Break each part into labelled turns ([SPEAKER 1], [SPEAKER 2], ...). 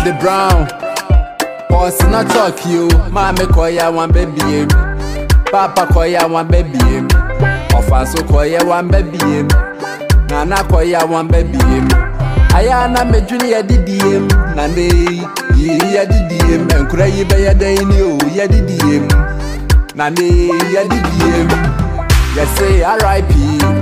[SPEAKER 1] the brown. Boss not talk you. Mama koya one baby. Papa koya one baby. Ofanso koya one baby. Nana koya one baby. Ayana me junior DDM. Nande ya DDM. Enkura yibe ya daini o ya DDM. Nande ya DDM. Ya say R.I.P.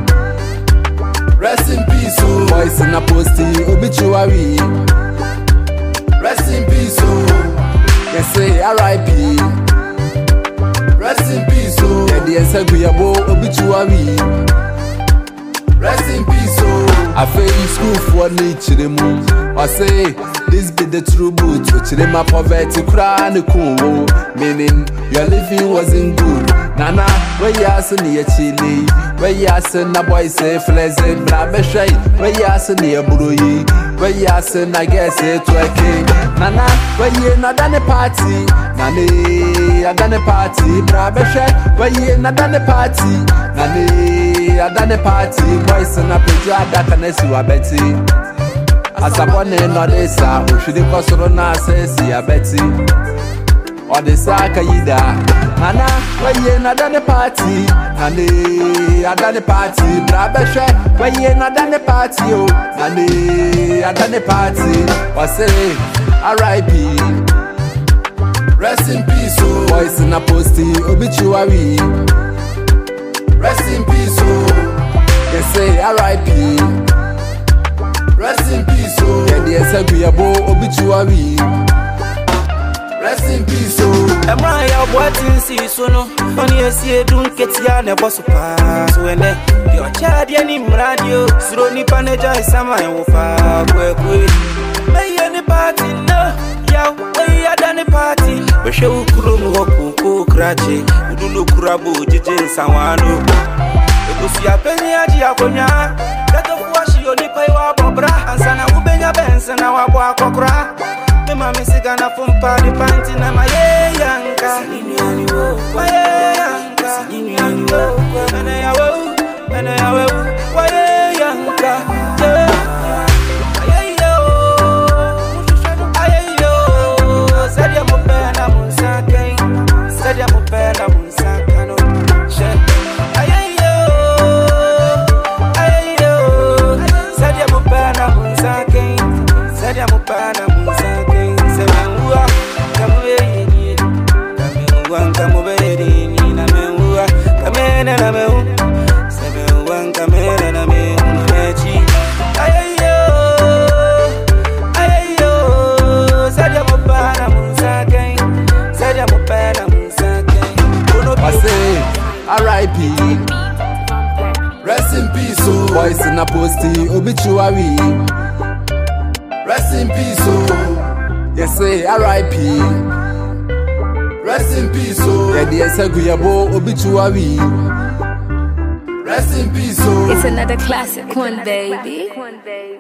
[SPEAKER 1] Rest in peace, oh. Boys in a posty obituary. Rest in peace, oh. Yes, say R.I.P. Rest in peace, oh. Yeah, the Esaguyabo obituary. Rest in peace, oh. I feel school for nature, moon. I say, this be the true boot, which in my poverty crown, meaning your living wasn't good. Nana, where you are near Chile, where you are a boy say, pleasant, Blabeshay, where you are near Burui, where you are I guess it to a king. Nana, where you not done a party, Nani, I done a party, Blabeshay, where you not done a party, Nani, I done a party, boys and a picture that can you a Betty. As a one and not this, who should the Cosorona says, I Betty. Or the Saka Yida. Nana, where you not done a party, Nani, I done a party, Blabeshay, where you not done a party, oh, Nani, I done a party, or say, R.I.P. Rest in peace, oh. Boys in a posty obituary. Rest in peace, oh. They say R.I.P. Rest in peace, oh. Yeah, the Esaguyabo obituary. Rest in peace, oh.
[SPEAKER 2] Am I a watching season? Only a see a dunk get ya boss pass when your child any radio. Sroni Panaja is some I will far work with. May any party no. Yeah, we are done a party. We show Kuru Hoku Krachi. We do look Rabu, Jijin Sawano. We go see a penny at Yakonia. That of wash your lip, I Bobra, and Sana Ubenya Benson, our Wakokra. The mammy Sigana from Party Panty, and my yanka. My yanka. And I will, why yanka. Sadia Mopena Munsake, Sadia Mopena Munsakano. Ayo, Sadia Mopena Munsake, Sadia Mopena Munsake. Semua kamweli, kamweli, namua, kamena nameu, semua kamena nameu mechi. Ayo, Sadia Mopena Munsake, Sadia Mopena Munsake.
[SPEAKER 1] I say R.I.P. Rest in peace, oh. Boys in a posty obituary. Rest in peace, oh. Yes, say R.I.P. Rest in peace, oh. Yeah, the Esaguyabo obituary. Rest in peace, oh.
[SPEAKER 3] It's another classic one, baby.